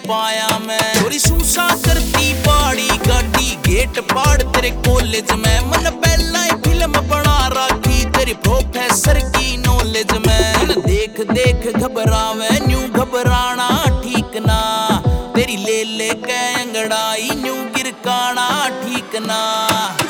पाया मैं। चोरी सूसा करती पाड़ी गाड़ी गेट पाड़ तेरे कॉलेज में। मन पहला ही फिल्म बना रखी तेरी प्रोफेसर की नॉलेज में। मन देख देख घबरावे न्यू घबराना ठीक ना। तेरी ले ले के अंगड़ाई न्यू गिरकाना ठीक ना।